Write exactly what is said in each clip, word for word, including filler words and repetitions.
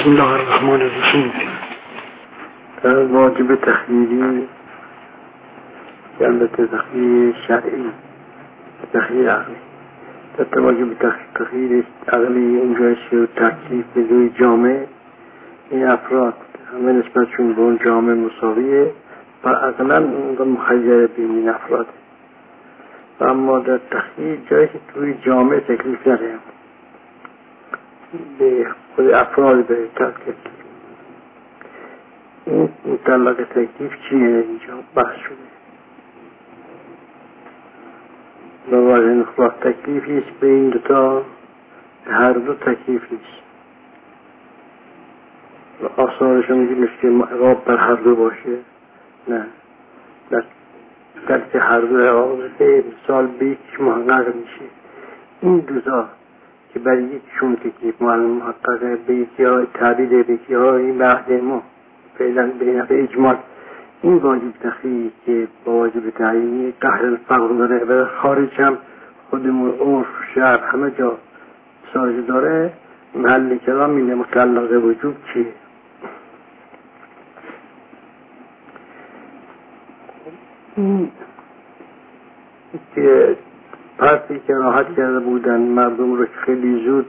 بسم الله الرحمن الرحیم. در واجب تخییری البته تخییر شرعی تخییر عقلی در واجب تخییر عقلی اونجا شد تکلیف به دوی جامعه این افراد همه نسبتشون به اون جامعه مساویه و عقلا اون مخیر بین این افراد، و اما در تخییر جایی که توی جامعه تکلیف نداره به خود افراد به تکلیف. این مطلق تکلیف چیه اینجا بحث شده و واضح خلاف تکلیفی است به این دوتا، هر دو تکلیف نیست و آثارش هم میگه که عقاب بر هر دو باشه، نه در درک هر دو عقاب به مثال به یکیش محقق میشه. این دوتا که برای یکیشون تکلیف معلوم محققه به یکی های تعبیده به یکی های این بعد ما فعلا به نفع اجمال این واجب تخییر که با واجب تعیینی قهر الفقر داره و خارج هم خودمون عرف شهر همه جا ساجد داره. محل کلام میگه مطلق وجوب چیه؟ این که پرتی که راحت کرده بودن مردم رو خیلی زود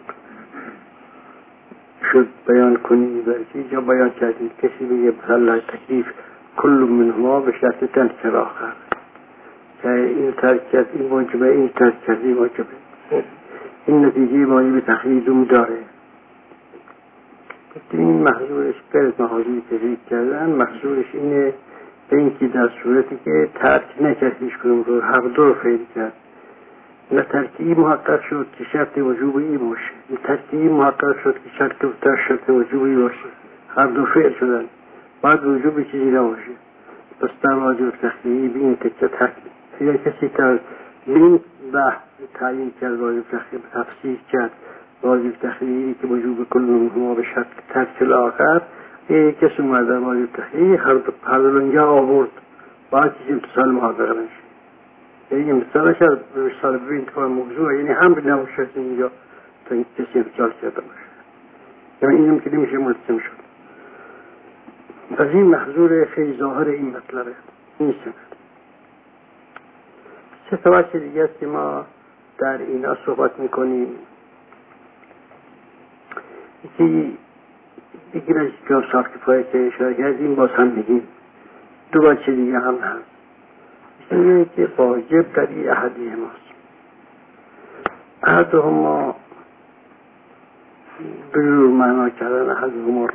شد بیان کنی برکی جا بیان کردیم. کسی بگه مثلا تکلیف کل منهما به شرط تنکر آخر که این ترک کرد این واجبه این ترک کرد این واجبه. این نتیجه واجب تخییدون داره. این محضورش پر از محاضری تفریق کردن محضورش اینه به اینکه در صورتی که ترک نکردیش کنم رو هر دو رو فعل کرد، نه ترکیب محقق شد که شرط وجوبی باشه، نه ترکیب محقق شد که شرط در شرط وجوبی باشه، هر دو فعل شدن بعد وجوبی چیزی نباشه. پس در واجب تخییری به این تکه ترکیب اگر کسی تر این بحث تعیین کرد واجب تخییری تفسیر کرد واجب تخییری که وجوب کل منهما به شرط ترک الاخر یک کسی اومد در واجب تخییری هر دو پردلنگه آورد باید چیزی امتصال محقق نشه. یعنی مثالش از مثال به این طور موضوع یعنی هم نباشه اینجا تا این کسی امتصال کرده باشه، یعنی اینم که نمیشه ملزم شد. پس این محضور خیلی ظاهر این مطلبه. این سند سه توجه دیگه است که ما در اینا صحبت میکنیم. یکی یکی از جا صاف کفایه که اشاره کردیم باز هم میگیم. دو بچه دیگه هم هست. اینه که واجب در این احدی ماست. احد ما بجور معنا کردن احد ما رو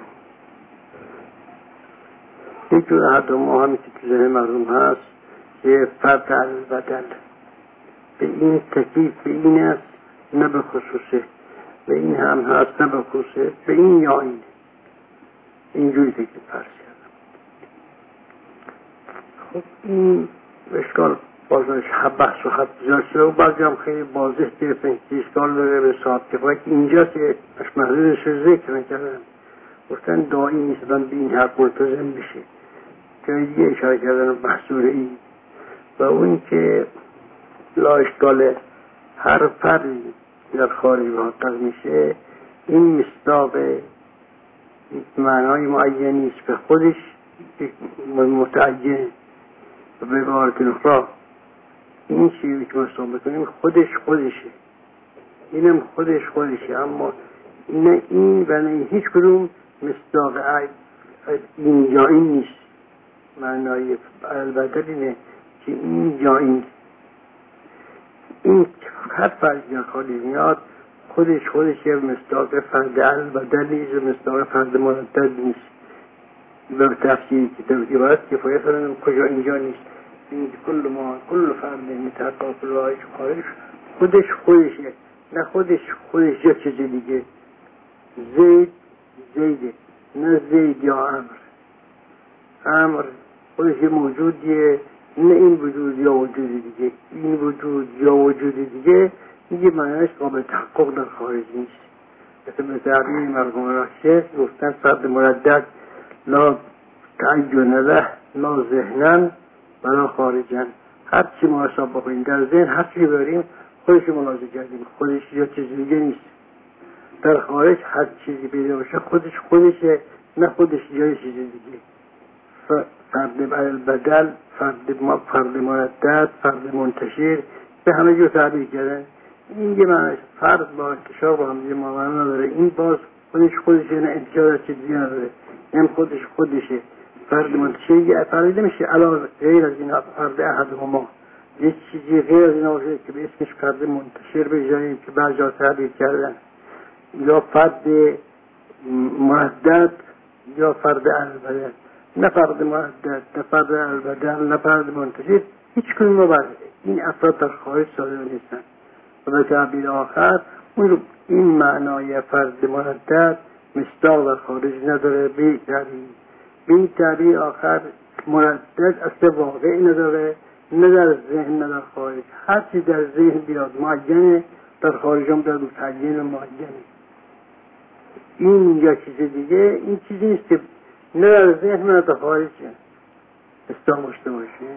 یک جور احد ما همی که تو ذهن مردم هست که فرد البدل به این تکلیف به این است نه به خصوصه، به این هم هست نه به خصوصه، به این یا این اینجوری تکلیف فرض کردم. خب این اشکال بازنش بحث و خط بزار شده و بعضی هم خیلی واضح گرفتن که اشکال داره به صاحب کفایی که اینجا که اشمحلونش رو ذکر نکردن گفتن دائی نیستن به این حق ملتزم بشه. جای دیگه اشاره کردن محصول این و اون که لا اشکال هر فردی در خارج محقق میشه این مصداق معنای معینی است به خودش متعین و به عبارت اخرى این چیزی که مصداق بکنیم خودش خودشه، اینم خودش خودشه، اما نه این و نه هیچ کدوم مصداق این یا این نیست. معنای البته اینه که این یا این این هر فرد یا خالی میاد خودش خودش یه مصداق فرد البته نیست و مصداق فرد مردد نیست. به تفسیر کتاب عبارت کفایه فرنم کجا اینجا نیست. این کل ما کل فرد متحقق کل رایش خارج خودش خودشه، نه خودش خودش یه چیز دیگه. زید زیده نه زید یا امر. امر خودش یه موجودیه نه این وجود یا وجود دیگه. این وجود یا وجود دیگه میگه معنیش قابل تحقق در خارج نیست. مثل به تعبیر مرحوم راشه گفتن فرد مردد لا تعین له لا ذهنن ولا خارجن. هر چی ما حساب بکنیم در ذهن هر چی بریم خودش ملاحظه کردیم خودش یا چیز دیگه نیست. در خارج هر چیزی پیدا باشه خودش خودشه، نه خودش جای چیز دیگه. فرد بدل، فرد ما، فرد مردد، فرد منتشر، به همه جور تعبیر کردن. این یه معنیش فرد با انتشار با هم یه معنی نداره. این باز خودش خودشه، نه انتشار از چیزی نداره، این خودش خودشه. فرد منتشر یه فرد نمیشه علاوه غیر از این فرد احدهما، یه چیزی غیر از این باشه که به اسمش فرد منتشر به جایی که بعضی جا تعبیر کردن، یا فرد مردد یا فرد البدل. نه فرد مردد، نه فرد البدل، نه فرد منتشر، هیچ کنون بر این افراد در خارج صادر نیستن. و به تعبیر آخر اون رو این معنای فرد مردد مصداق در خارج نداره. به تعبیر به این تعبیر آخر مردد اصل واقعی نداره، نه در ذهن نه در خارج. هر چی در ذهن بیاد معینه، در خارج هم در متعین و معینه. این یا چیز دیگه، این چیزی نیست که نه در ذهن نه در خارج مصداق داشته باشه.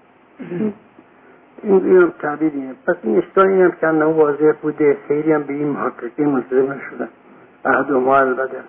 این اینم تعبیریه. پس این اشتار این هم که انه واضح بوده، خیلی هم به این محققی ملتزم نشدن. احدهما البدل.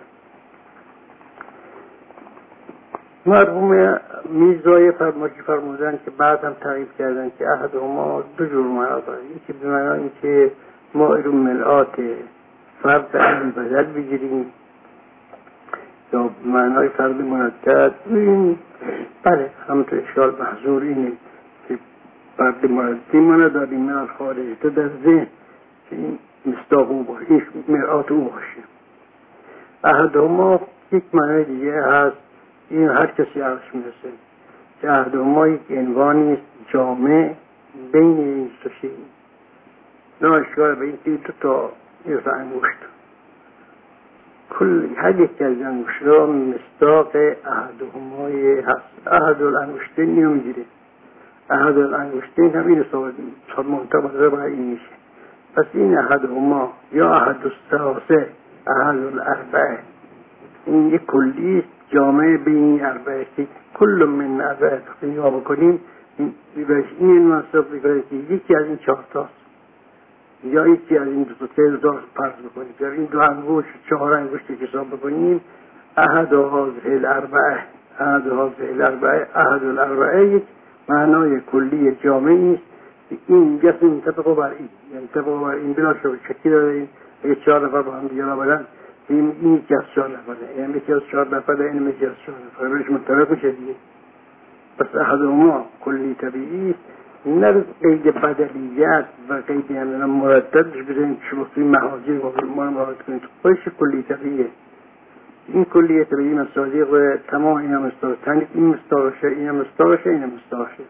مرحوم میرزای فرماجی فرمودن که بعد هم تعریف کردن که احدهما دو جور معنا داره. یکی به معنی این که ما ایرون ملعات فرد البدل بگیریم، یا به معنای فرد مردد. این بله همونطور اشکال محضور اینه که فرد مرددی ما نداریم من خارج، تو در ذهن که این مصداق او باشه، این مرآت او باشه. احدهما یک معنی دیگه هست، این هر کسی عرض میرسه که احدهما یک عنوانی است جامع بین این سه شیء. نه اشکال به این که تو تا یک انگشت کل هر یک از انگشت‌ها مصداق احدهمای هست. احد الانگشتین اینو میگیره، احد الانگشتین هم اینو صاحب منطبق برای این میشه. پس این احدهما یا احد الثلاثه، احد الاربعه، این یک کلی جامعه بین این اربعه که کل من اربعه تقییمها بکنیم این منصب بکنیم که یکی از این چهار تاست، یا یکی از این دو تا دو فرض بکنیم، یا این دو انگشت چهار انگشتی که حساب بکنیم. احد هذه الاربعه، احد هذه الاربعه، احد الاربعه یک معنای کلی جامعی است. این جسم منطبق بر این، یعنی منطبق بر این بلا شکی داره. این اگه چهار نفر با هم دیگه را بدن، این این یکی از چهار نفره، یعنی یکی از چهار نفره، این یکی از چهار نفره، برش منطبق میشه دیگه. پس احدهما کلی طبیعی است، نه قید بدلیت و قید یعنی مرددش بزنیم که شما توی محاجر ما رو مراد کنید. خودش کلی طبیعیه. این کلی طبیعی مصادیق و تمام این هم مستاقشه، تنید این مستاقشه، این هم مستاقشه، این هم مستاقشه.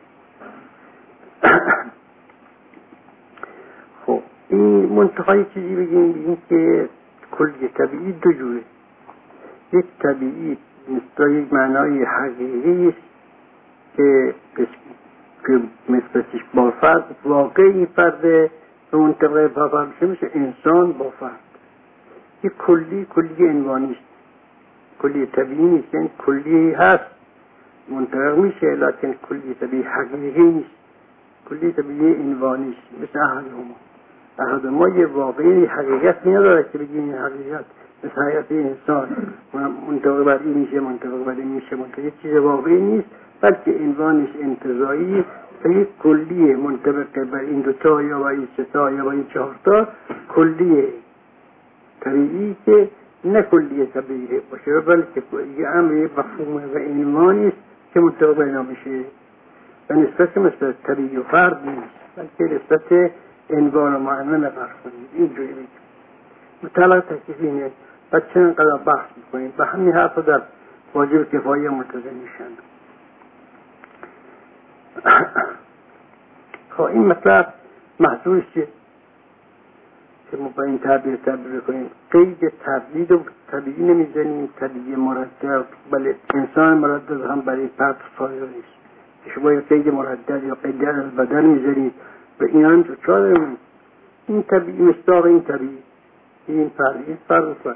خب این منتقای چیزی بگیم، بگیم که کلی طبیعی دو جوره. یک طبیعی مثل یک معنای حقیقی است که که مثبتش با فرد واقعی فرد به منطقه با فرد میشه، میشه انسان با فرد. یک کلی کلی عنوانی است، کلی طبیعی نیست، یعنی کلی هست منطبق میشه لکن کلی طبیعی حقیقی نیست، کلی طبیعی عنوانی است. مثل احدهما، احدهما یه واقعی حقیقت نداره که بگیم این حقیقت مثل حقیقت انسان منطبق بر این میشه، منطبق بر این میشه، منطبق یک چیز واقعی نیست، بلکه عنوانش انتزاعی و یک کلیه منطبق بر این دوتا یا بر این ستا یا بر این چهارتا کلیه طبیعی که نه کلیه طبیعی باشه، بلکه یه امر مفهوم و عنوانی است که منطبق بر اینا میشه و نسبت مثل طبیعی و فرد نیست، بلکه نسبت عنوان و معنی نقرار کنید. اینجوری بگیم مطلق تکلیف اینه. و چند قدر بحث میکنیم و همین حرف در واجب کفایی ملتزم میشن. خب این مطلب محضورش چیه که ما با این تعبیر تعبیر کنیم؟ قید تردید و طبیعی نمیزنیم، طبیعی مردد، بله انسان مردد هم برای فرد فایده نیست که شما یا قید مردد یا قید البدل میزنید و این هم چهار داریم. این طبیعی مصداق این طبیعی، این فرد، این فرد فرد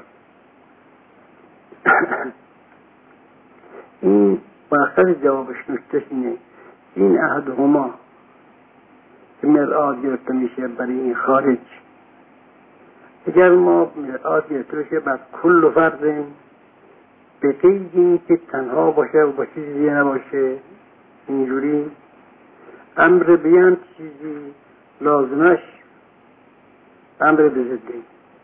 این بالاخره جوابش نشتش اینه. این احدهما که مرآت گرفته میشه برای این خارج، اگر ما مرآت گرفته باشه بر کل و فرد به قید این که تنها باشه و با چیزی دیگه نباشه، اینجوری امر بیان چیزی لازمش امر به ضده.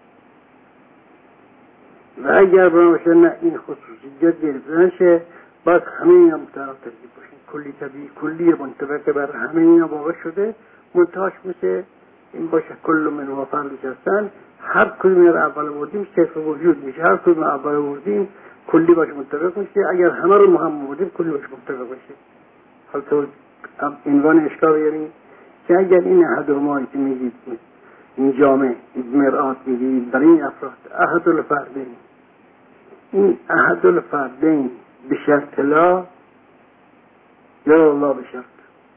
و اگر باشه نه این خصوصیت گرفته نشه، باید همه اینا متعارف ترکیب باشن، کلی طبیعی کلی منطبق بر همه اینا واقع شده، منتهاش میشه این باشه کل من و فردش هستن. هر کدوم رو اول آوردیم صرف وجود میشه، هر کدوم اول آوردیم کلی باشه منطبق میشه، اگر همه رو هم آوردیم کلی باشه منطبق میشه. حالا تو عنوان اشکال بیاریم که اگر این احد و مایی که میگید این جامعه مرآت میگید برای این افراد احد الفردین، این احد الفردین به شرط لا یا الله به شرط،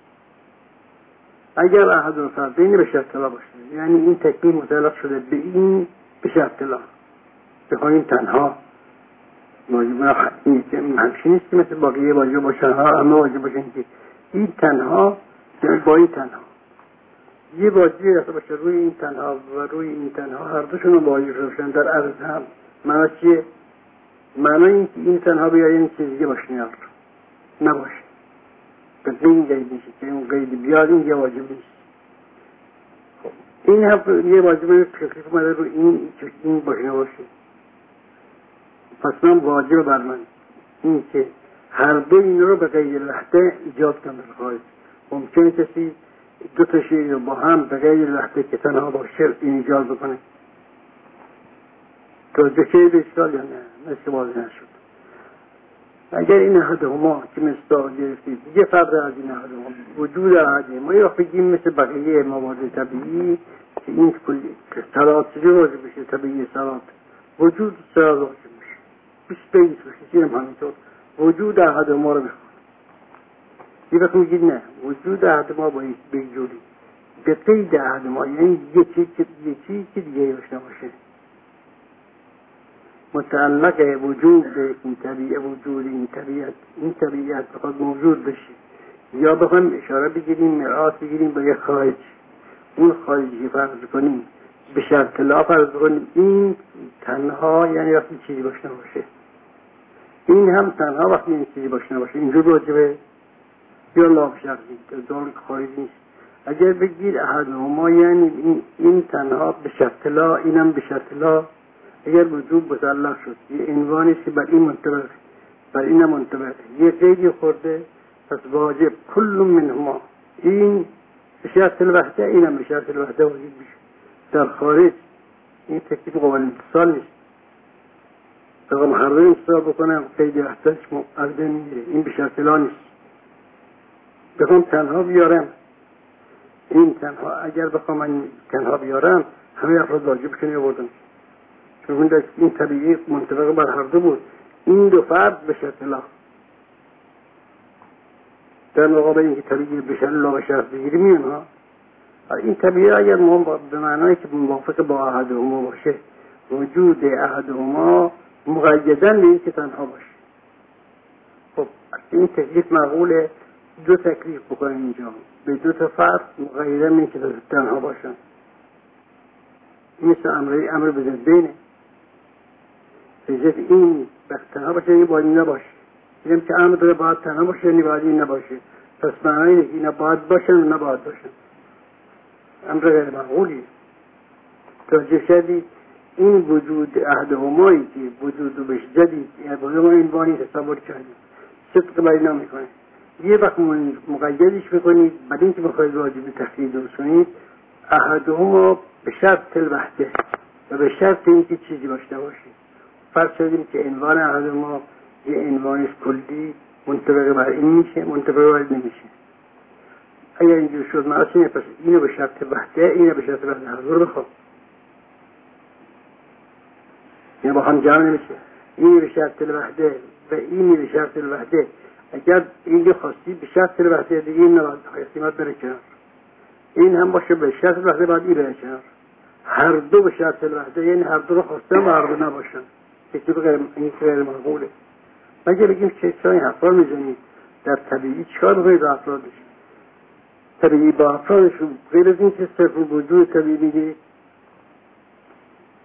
اگر احد الفردین به شرط لا باشه یعنی این تکمیل متعلق شده به این به شرط لا، بخواهیم تنها واجب این که همچین نیست که مثل باقیه واجب باشن ها همه واجب باشن، که این تنها یعنی با این تنها یه واجبی داشته باشه روی این تنها و روی این تنها هر دوشون واجب باشن در عرض هم. معنی چیه؟ معنی این که این تنها بیاره این چیز دیگه باشه نیار نباشه، به این قید میشه که اون قید بیاد این یه واجب نیست. خب این هم یه واجب تکلیف اومده رو این که این باشه نباشه. پس من واجب بر من این که هر دو این رو به غیر لحظه ایجاد کنم در خارج. ممکنه کسی دو تا شیء رو با هم به غیر لحظه که تنها باشه این ایجاد بکنه. توجه که به اشکال یا نه؟ مثل واضح نشد. اگر این احد هما که مثل گرفتید یه فرد از این احد هما وجود احد ما یا بگیم مثل بقیه مواد طبیعی که این کلی صلات چیزی واجب بشه، طبیعی صلات وجود صلات واجب بشه بیست بیت بشه چیزم همینطور وجود احد ما رو بخون. یه وقت میگید نه وجود احد ما با بجوری به قید احد ما یعنی یکی یکی که دیگه باشه باشه متعلق وجود این طبیعه وجود این طبیعت این طبیعت بخواد موجود بشه، یا بخوایم اشاره بگیریم مرآت بگیریم با یک خارج، اون خارجی فرض کنیم به شرط لا فرض کنیم این تنها یعنی وقتی چیزی باشه باشه، این هم تنها وقتی این چیزی باشه باشه اینجور واجبه یا لا بشرطی دار خارج نیست. اگر بگیر احد ما یعنی این, این تنها به شرط لا اینم به شرط لا، اگر وجود متعلق شد یه عنوانی که بر این منطبق بر این منطبق یه قیدی خورده، پس واجب کل منهما این به شرط الوحده اینم به شرط الوحده واجب میشه. در خارج این تکلیف قابل اتصال نیست، اگر محرم اتصال بکنم قید وحدهش مقدر میگیره، این به شرط لا نیست. بخوام تنها بیارم این تنها اگر بخوام من تنها بیارم همه افراد واجب کنی آوردم، چون در این طبیعی منطبق بر هر دو بود، این دو فرد به شرط لا در مقابل اینکه طبیعی به شرط لا به شرط بگیری میان ها. این طبیعی اگر ما به معنایی که موافق با احد هما باشه وجود احد هما مقیدن به این که تنها باشه. خب این تکلیف معقوله دو تکلیف بکنیم اینجا به دو تا فرد مقیدن به این که تنها باشن، مثل امری امر به ضدینه بجد این وقت تنها باشه این باید نباشه، میگم که امر داره باید تنها باشه یعنی باید این نباشه، پس معنی اینه که اینا باید باشن و نباید باشن، امر غیر معقولی. توجه شدید این وجود احد همایی که وجود رو بهش جدید یعنی باید ما این بانی تصور کردیم صدق باید نمیکنه، یه وقت مقیدش بکنید بعد اینکه بخواید واجب تخیید درست کنید احد هما به شرط الوحده و به شرط اینکه چیزی باشه باشید. فرض کردیم که عنوان احد ما یه عنوانش کلی منطبق بر این میشه منطبق بر نمیشه. اگر اینجور شد معاصینه پس اینو به شرط وحده اینو به شرط وحده حضور بخواب یعنی با هم جمع نمیشه، اینی به شرط الوحده و اینی به شرط الوحده. اگر اینجا خواستی به شرط الوحده دیگه این نباید قیمت بره کنار، این هم باشه به شرط الوحده باید این بره کنار، هر دو به شرط الوحده یعنی هر دو رو خواستن و هر دو نباشن، که غیر این غیر معقوله. مگه بگیم چه چای حرفا میزنید در طبیعی چیکار میکنید با افرادش؟ طبیعی با افرادشون غیر از این که صرف وجود طبیعی میگه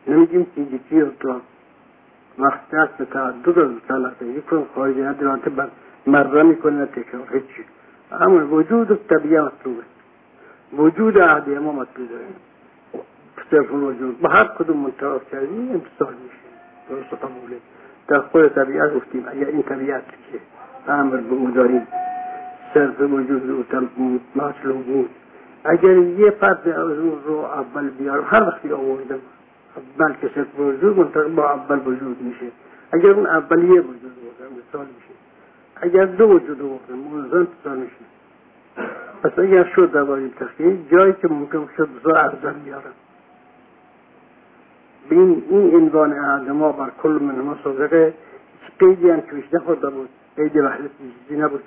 نمیگیم تیجیکی اطلاق وقتی هست به تعدد از مطلقه یک کنم خارجی ندارانته بر مرده میکنه تکرار هیچی. اما وجود طبیعه مطلوبه، وجود عهد ما مطلوبه. صرف الوجود با هر کدوم منطقه کردی امتصال میشه، درست قبوله. در خود طبیعت گفتیم اگر این طبیعت که امر به او داریم صرف وجود او مطلوب بود، اگر یه فرد از اون رو اول بیارم هر وقتی آوردم بلکه صرف وجود منطقه با اول وجود میشه. اگر اون اولیه وجود آوردم مثال میشه، اگر دو وجود آوردم موضوع امتصال میشه. پس اگر شد در واجب تخییر جایی که ممکن شد بزا ارزن بیارم بین این عنوان عهد ما بر کل من ما صدقه قیدی هم توش نخورده بود، قید وحدت چیزی نبود.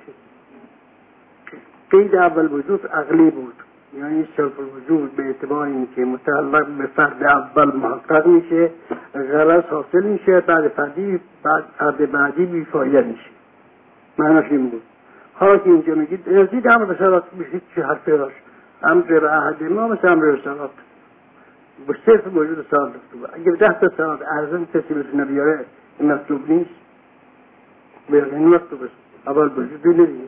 قید اول وجود عقلی بود، یعنی صرف الوجود به اعتبار اینکه متعلق به فرد اول محقق میشه، غرض حاصل میشه، بعد فردی بعد فرد بعدی بیفایده میشه. معناش این بود. حالا که اینجا میگید نزدیک امر به صلات بشید چه حرفی داشت؟ امر به عهد ما مثل امر به صلات به صرف وجود صلات داشته. اگر ده تا صلات ارزن کسی بتونه بیاره این مطلوب نیست، بیاره این مطلوب است. اول وجود نمیدید.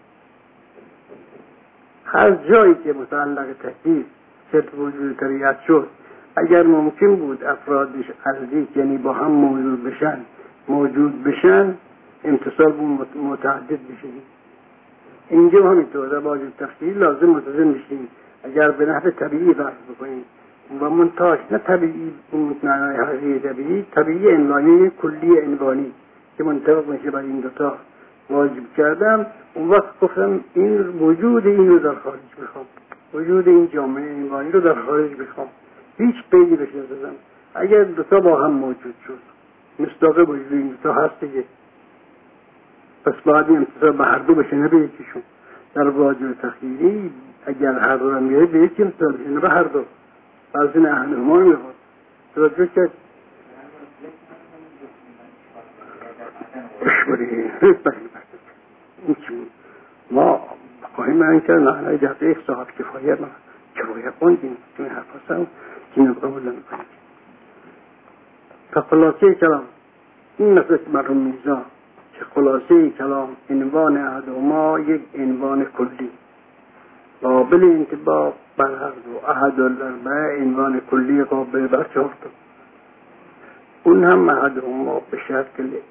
هر جایی که متعلق تحقیق صرف وجود طبیعت شد، اگر ممکن بود افرادش ارزی یعنی با هم موجود بشن موجود بشن امتصال بود متعدد بشید. اینجا همینطور در واجب تخییر لازم متضمن بشیم. اگر به نحو طبیعی بحث بکنیم و منتاش نه طبیعی معنای حقیقی طبیعی، طبیعی عنوانی کلی عنوانی که منطبق میشه بر این دوتا واجب کردم، اون وقت گفتم این وجود این رو در خارج میخوام، وجود این جامعه عنوانی رو در خارج میخوام، هیچ قیدی بشه نزدم. اگر دوتا با هم موجود شد مصداق وجود این دوتا هست دیگه، پس باید امتصال به هر دو بشه نه به یکیشون. در واجب تخییری اگر هر دو رو میره به یکی امتصال بشه نه به هر دو. از این اهل ما میخواد توجه کرد بشوری هیچ بحث این چی ما خواهیم این که معنی جهده یک صاحب کفایه ما کفایه خوندیم چون حرف هستم که نقبول نمیکنیم. تا خلاصه کلام این مثل مرحوم میزا که خلاصه کلام عنوان عهد ما یک عنوان کلی قابل انطباق بر هر دو. عهد الاربعه عنوان کلی قابل بر چهار تا. اون هم عهد ما به شرط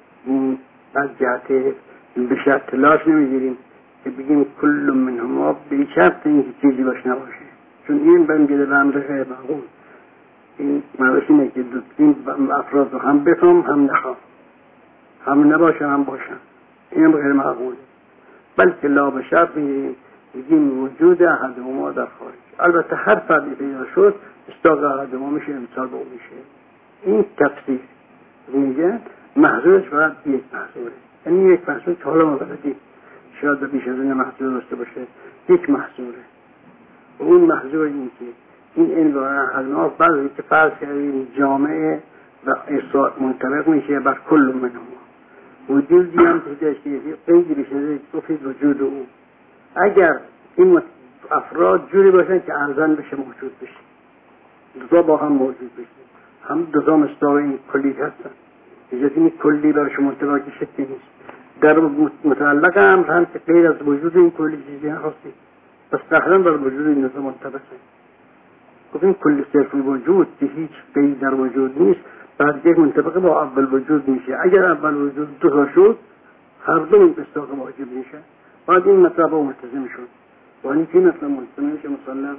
از جهت به شرط تلاش نمیگیریم که بگیم کل من هما به شرط اینکه چیزی باش نباشه، چون این بمیده به امر غیر معقول. این معنیش اینه که این افراد رو هم بخوام هم نخوام، هم نباشن هم باشن، این غیر معقوله. بلکه لا به شرط میگیریم بگیم وجود احد ما در خارج. البته هر فردی پیدا شد استاق احد ما میشه امثال به اون میشه. این تفسیر میگه محضورش فقط یک محضوره، یعنی یک محضور که حالا ما بلدیم شاید بیش از این محضور داشته باشه، یک محضوره. و اون محضور این که این عنوان احد ما بعضی که فرض کردیم جامعه و اصلاح منطبق میشه بر کل من ما وجودی هم پیدا شده قیدی بشه توفید وجود او. اگر این افراد جوری باشن که ارزن بشه موجود بشه، دوتا با هم موجود بشه، هم دوتا مصداق این کلی هستن، اجازه این کلی برش منطبقی شکلی نیست. در متعلق امر هم که غیر از وجود این کلی چیزی هستی، پس تقریبا بر وجود این دوتا منطبقه. این کلی صرف وجود که هیچ قید در وجود نیست، بعد یک منطبقه با اول وجود میشه. اگر اول وجود دوتا شد هر دو این مصداق واجب میشه، بعد این مطلب ها ملتزم شد. و این که مطلب ملتزم میشه مسلم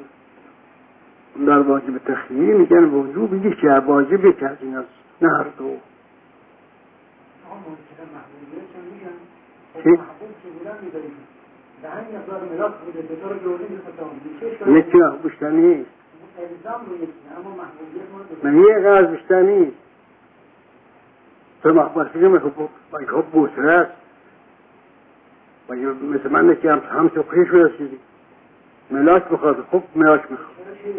در واجب تخییری میگن وجوب یکی واجب یکی از این است، نه هر دو. چی؟ یکی ها بیشتر نیست، من یک از بیشتر نیست. تو محبت که میخواب بوسره است و مثل من که هم سکری شده چیزی ملاک بخواد، خوب ملاک میخواد.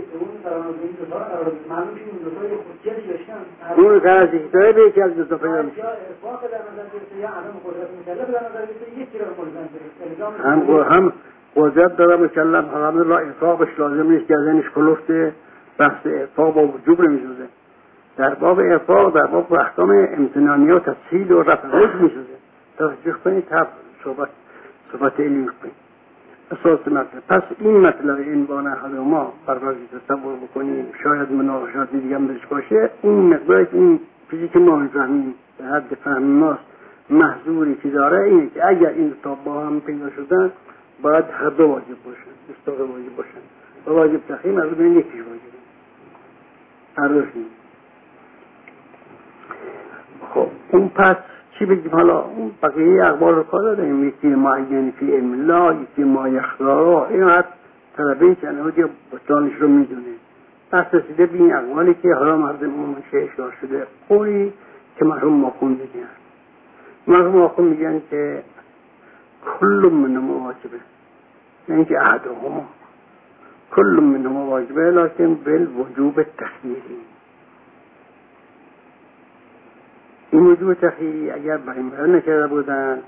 اون که از ایشتاره به یکی از دوتا پیدا میشه. هم هم قدرت داره مکلم الحمدلله افاقش لازم نیست که از اینش کلفته بحث افاق با وجوب نمیشوزه. در باب ارفاق، در باب احکام امتنانی و تفصیل و رفع حکم می شده. توجه کنید، تب صحبت صحبت علمی کنید. اساس مطلب. پس این مطلب این بانه حال ما برای تصور بکنیم، شاید مناقشات دیگه هم بهش باشه، این مقدار این چیزی که ما میفهمیم به حد فهم ماست محظوری که داره اینه که اگر این تا با هم پیدا شدن باید هر دو واجب باشن، استاق واجب باشن و واجب تخییم از بین یکیش واجب هر دوشون. خب اون پس چی بگیم حالا؟ اون بقیه اقوال رو کار داریم، یکی معین فی علم الله، یکی ما یخدارا، این حد طلبه کنه و که بطلانش رو میدونه. پس رسیده به این اقوالی که حالا مردم منشه اشار شده. قولی که مرحوم ماخون میگن مرحوم ماخون میگن که کل من واجبه، نه اینکه احدهما، کل من واجبه لیکن بالوجوب تخییری. این وجوب تخییری اگر برای مرد نکرده بودن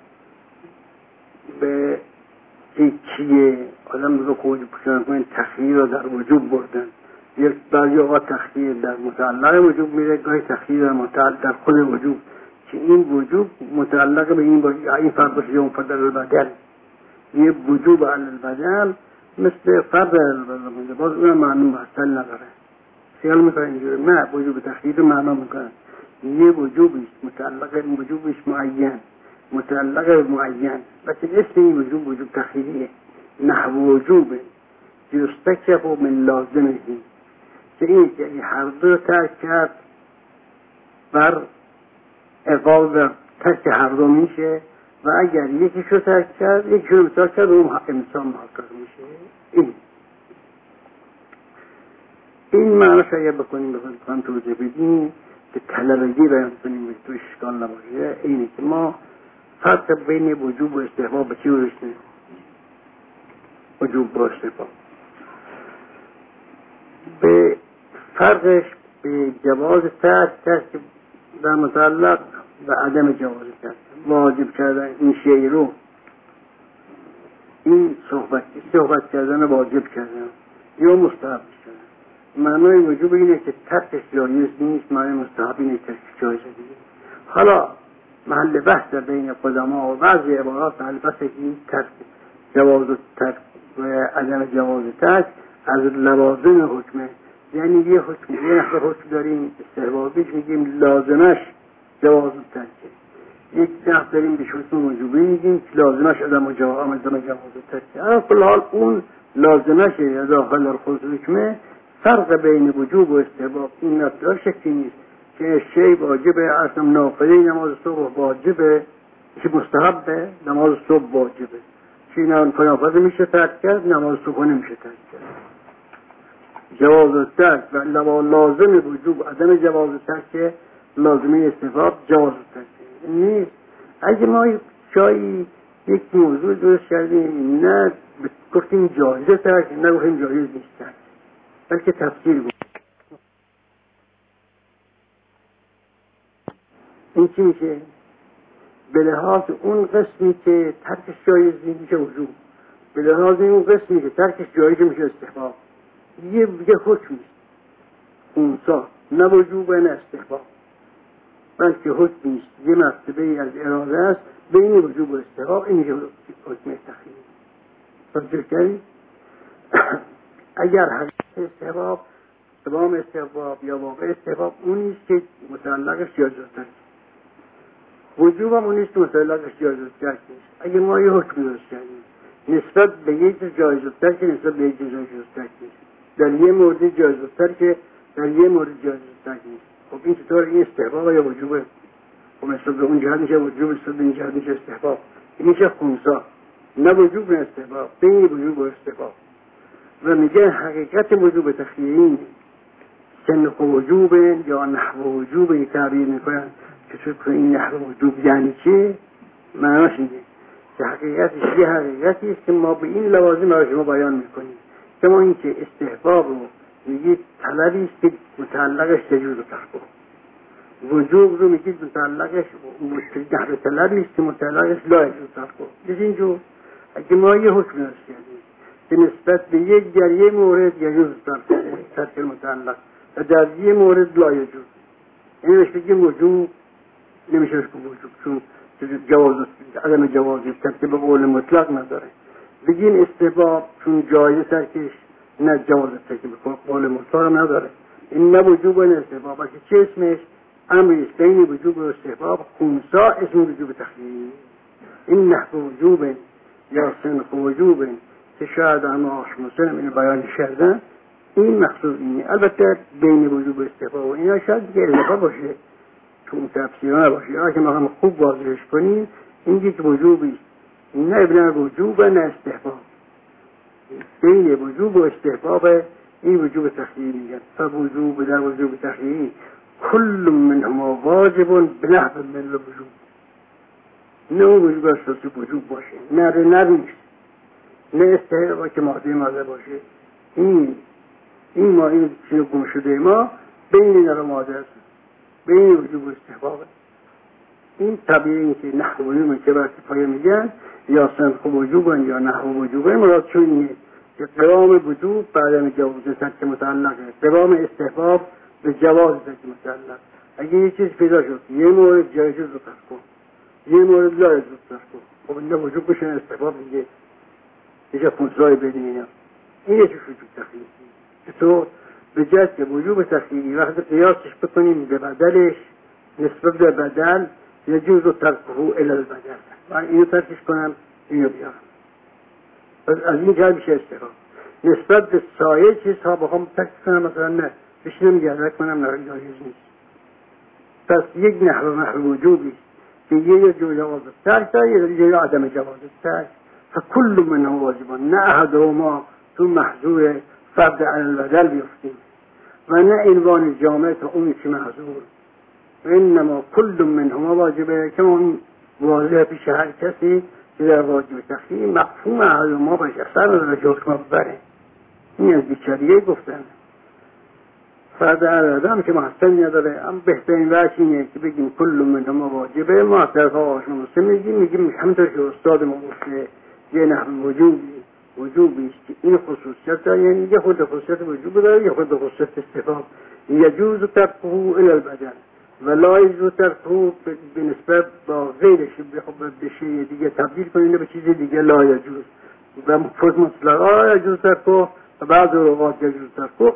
به چیه آدم رو خوج پوشن کنید تخییر رو در وجوب بردن. یک بعضی اوقات تخییر در متعلق وجوب میره، گاهی تخییر در متعلق در خود وجوب، که این وجوب متعلق به این باشه این فرد باشه یا اون فرد البدل. یه وجوب البدل مثل فرد البدل باز اون معنی محصل نداره. خیال میکنه اینجوری نه، وجوب تخییر رو معنا میکنن یه وجوبیش متعلق این وجوبیش معین، متعلق به معین، بچه اسم این وجوب وجوب تخییریه. نحو وجوبه یستکف من لازمه، که این که هر دو ترک کرد بر اقال بر ترک هر دو میشه و اگر یکی شو ترک کرد یکی شو ترک کرد اون انسان محقق میشه. این این معنی شاید بکنیم بخواهیم توجه بدیم که طلبگی بیان کنیم تو اشکال نباشه. اینه که ما فرق بین وجوب و استحباب به چی رسیدیم؟ وجوب با استحباب به فرقش به جواز ترک ترک در متعلق به عدم جواز ترک واجب کردن این شیء رو، این صحبت صحبت کردن واجب کردن یا مستحب کردن. معنای وجوب اینه که ترکش جایز نیست، معنای مستحب اینه که ترکش جایز نیست. حالا محل بحث بین قدما و بعضی عبارات محل بحث این ترک جواز ترک و عدم جواز ترک از لوازم حکمه. یعنی یه حکم یه نحوه حکم داریم استحبابیش میگیم لازمش جواز ترکه، یک نحوه داریم به حکم وجوبی میگیم که لازمش عدم جواز ترکه. اما کل حال اون لازمش یا داخل خود حکمه. فرق بین وجوب و استحباب این نطور شکلی نیست که شی واجبه اصلا نافله نماز صبح واجبه، که مستحبه نماز صبح واجبه، که نافله میشه ترک کرد نماز صبح نمیشه ترک کرد. جواز ترک و لازم وجوب عدم جواز ترک لازمه استحباب جواز ترک نیست. اگه ما شایی یک موضوع درست کردیم نه گفتیم جایزه ترک نه گفتیم جایز نیست ترک، بلکه تفسیر بود. این چی میشه؟ به لحاظ اون قسمی که ترکش جایز نیست میشه وجوب، به لحاظ اون قسمی که ترکش جایز میشه استحباب. یه یه حکم نیست اونسا، نه وجوب نه استحباب، بلکه حکم نیست یه مرتبه از اراده است بین وجوب و استحباب. این میشه حکم تخییر. توجه کردید؟ اگر حقیقت استحباب تمام استحباب یا واقع استحباب اون نیست که متعلقش جایز ترک، وجوب هم اون نیست که متعلقش جایز ترک نیست. اگه ما یه حکم درست کردیم نسبت به یک جایز ترک نسبت به یک جایز ترک نیست، در یه مورد جایز ترک در یه مورد جایز ترک نیست، خب این چطور این استحباب یا وجوبه؟ خب نسبت به اون جهت میشه وجوب، نسبت به این جهت میشه استحباب. این میشه خونسا، نه وجوب نه استحباب، بین وجوب و استحباب. و میگه حقیقت وجوب تخییری سنخ وجوب یا نحو وجوب تعبیر میکنن که تو این نحو وجوب یعنی چی؟ معناش اینه که حقیقتش یه حقیقتی است که ما به این لوازم برای شما بیان میکنیم. کما این که استحباب رو میگید طلبی است که متعلقش یجوز ترک، وجوب رو میگید متعلقش نحو طلبی است که متعلقش لا یجوز ترک. از اینجور اگه ما یه حکم درست کردیم که نسبت به یک در یه مورد یجوز ترک متعلق و در یه مورد لا یجوز، این بهش بگیم وجوب نمیشه بهش وجوب، چون جواز عدم جوازی ترتیب قول مطلق نداره. بگیم استحباب چون جایز ترکش نه جواز ترتیب قول مطلق نداره. این نه وجوب و نه استحباب، بلکه چه اسمش؟ امری است بین وجوب و استحباب، خنثی اسم وجوب تخییری. این نحو وجوب یا صنف وجوب که شاید اما آش مسلم اینو بیان کردن، این مقصود اینه. البته بین وجوب و استحباب و اینا شاید دیگه اضافه باشه، چون تفسیر نباشه. یا که ما هم خوب واضحش کنیم، این یک وجوبی نه ابن وجوب نه استحباب، بین وجوب و استحباب. این وجوب تخییری میگن. فوجوب در وجوب تخییری کل منهما واجب بنحو من الوجوب. نه وجوب اساسی وجوب باشه، نه نه نیست، نه استحباب که ماده ماده باشه. این این ما این چیز گم شده ما بین نر و ماده است، بین وجوب و استحباب. این طبیعی که نحو وجوب که برای پایه میگن یا صنف وجوب یا نحو وجوب، مراد چون اینه که قوام وجوب بعد جواز ترک متعلقه، قوام استحباب به جواز ترک متعلق. اگه یه چیز پیدا شد یه مورد جایز رو ترک کن، یه مورد لایز رو ترک کن، خب این وجوب بشه استحباب دیگه، دیگه خنثی بدیم اینا. این چه وجوب تخییری؟ تو به جهت که وجوب تخییری وقتی قیاسش بکنیم به بدلش نسبت به بدل یجوز ترکه الی البدل، من اینو ترکش کنم اینو بیارم، از این جهت میشه استحباب. نسبت به سایر چیزها بخوام ترک کنم، مثلا نه بشینم گردک کنم نه جایز نیست. پس یک نحو نحو وجوبی که یه جای جواز ترک داره، یه جای عدم جواز ترک. فکل منه واجبان، نه احدهما تو محظور فرد علی البدل بیفتیم و نه عنوان جامع تا اون که محظور. انما کل منهما واجبه، که اون واضح پیش هر کسی که در واجب تخییر مفهوم احدهما باشه، اثر نداره که حکم ببره. این از بیچاریه گفتن فرد علی البدل که محسن نداره. هم بهترین وجه اینه که بگیم کل منهما واجبه. ما طرفا آشنا مسلم میگیم میگیم همونطور که استاد ما گفته یه نحو وجوبی وجوبی است که این خصوصیت داره، یعنی یه خود خصوصیت وجوب داره، یه خود خصوصیت استحباب. یجوز ترکه الی البدل و لا یجوز ترکه به نسبت با غیرش، به شیء دیگه تبدیل کنید به چیز دیگه لا یجوز. و مفرد مطلقا یجوز ترکه و بعض اوقات یجوز ترکه.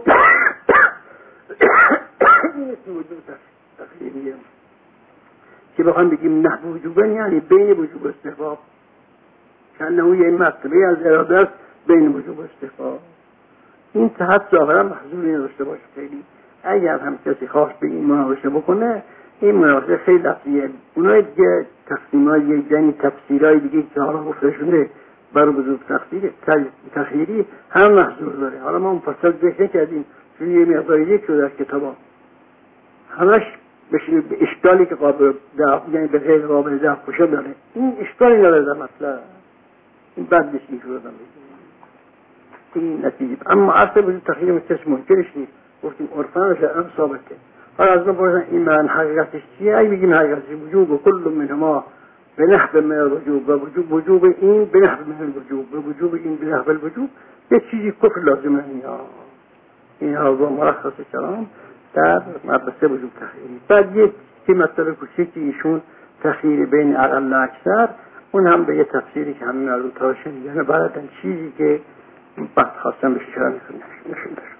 این اسم وجوب تخییریه که بخوام بگیم نحو وجوبن، یعنی بین وجوب و استحباب، کنه یه مرتبه از اراده است بین وجوب و استحباب. این تحت ظاهرا محضوری نداشته باشه. خیلی اگر هم کسی خواست به این مناقشه بکنه، این مناقشه خیلی لفظیه. اونای دیگه تقسیم‌های یعنی تفسیرهای دیگه که حالا گفته شده برای وجوب تخییری تخییری هم محضور داره. حالا ما مفصل ذکر کردیم چون یه مقداری یک شده از کتابا همش بشه به اشکالی که قابل دفع، یعنی به غیر قابل دفع کشه داره. این اشکالی نداره در مطلب، این بد نشین شده این نتیجه. اما اصل وجود تخییر مکتش منکرش نیست، گفتیم عرفان و شرعن ثابته. حالا از ما پرسن این من حقیقتش چیه؟ ای بگیم حقیقتش وجوب و کل منهما به نحو من الوجوب و وجوب وجوب این به نحو من الوجوب و وجوب این به نحو الوجوب، یه چیزی کفر لازمه. اینها اینها با مرخص کلام در مبحث وجوب تخییری. بعد یک که مطلب کوچیکی ایشون تخییر بین اقل و اکثر، اون هم به یه تفسیری که همین رو تاشن، یعنی بعدن چیزی که بعد خواستم بشه نشون داشت.